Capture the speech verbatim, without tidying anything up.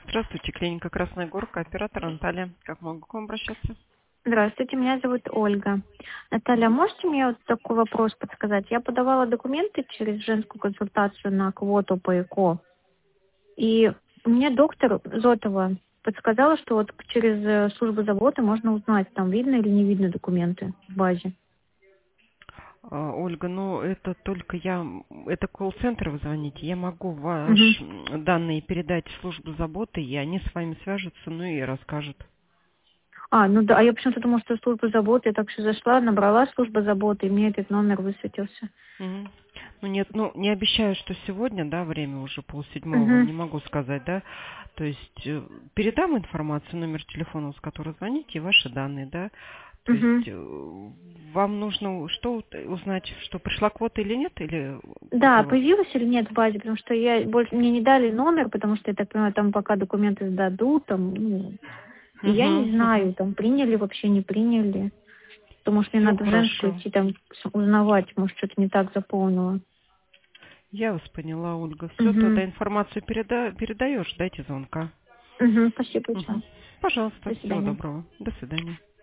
Здравствуйте, клиника Красная Горка, оператор Наталья. Как могу к вам обращаться? Здравствуйте, меня зовут Ольга. Наталья, Мгм. можете мне вот такой вопрос подсказать? Я подавала документы через женскую консультацию на квоту по ЭКО, и мне доктор Зотова подсказала, что вот через э, службу заботы можно узнать, там видно или не видно документы в базе. А, Ольга, ну это только я, м, это колл-центр вы звоните. Я могу Мгм. ваши м, данные передать в службу заботы, и они с вами свяжутся, ну и расскажут. А, ну да, а я почему-то думала, что служба заботы, я так все зашла, набрала службу заботы, и мне этот номер высветился. Мгм. Ну нет, ну не обещаю, что сегодня, да, время уже полседьмого, Угу. не могу сказать, да. То есть э, передам информацию, номер телефона, с которого звоните, и ваши данные, да. То есть Угу. э, вам нужно что ут- узнать, что пришла квота или нет, или Да, какой вопрос? появилась или нет в базе, потому что я больше мне не дали номер, потому что я так понимаю, там пока документы сдадут, там, ну, и я не Угу, угу. знаю, там приняли вообще, не приняли. Потому что мне Все надо в женскую хорошо. идти там с- узнавать, может, что-то не так заполнила. Я вас поняла, Ольга. Все, Угу. тогда информацию переда... передаешь, дайте звонка. Угу. Спасибо Угу. большое. Пожалуйста, До всего свидания. доброго. До свидания.